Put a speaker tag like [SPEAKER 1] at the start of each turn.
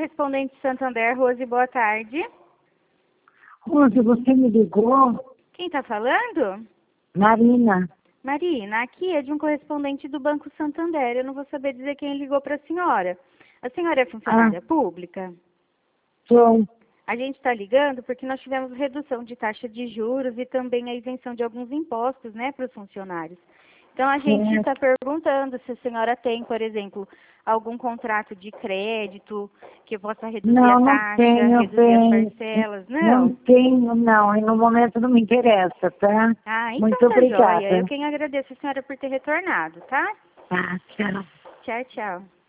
[SPEAKER 1] correspondente Santander, Rose, boa tarde.
[SPEAKER 2] Rose, você me ligou?
[SPEAKER 1] Quem está falando?
[SPEAKER 2] Marina.
[SPEAKER 1] Marina, aqui é de um correspondente do Banco Santander. Eu não vou saber dizer quem ligou para a senhora. A senhora é funcionária pública?
[SPEAKER 2] Sou.
[SPEAKER 1] A gente está ligando porque nós tivemos redução de taxa de juros e também a isenção de alguns impostos, né, para os funcionários. Então, a gente está perguntando se a senhora tem, por exemplo, algum contrato de crédito que possa reduzir a taxa, reduzir as parcelas.
[SPEAKER 2] Não tenho, não. E no momento não me interessa, tá?
[SPEAKER 1] Ah, então
[SPEAKER 2] Muito
[SPEAKER 1] tá
[SPEAKER 2] obrigada.
[SPEAKER 1] joia. Eu quem agradeço a senhora por ter retornado, tá?
[SPEAKER 2] Tá, tchau.
[SPEAKER 1] Tchau, tchau.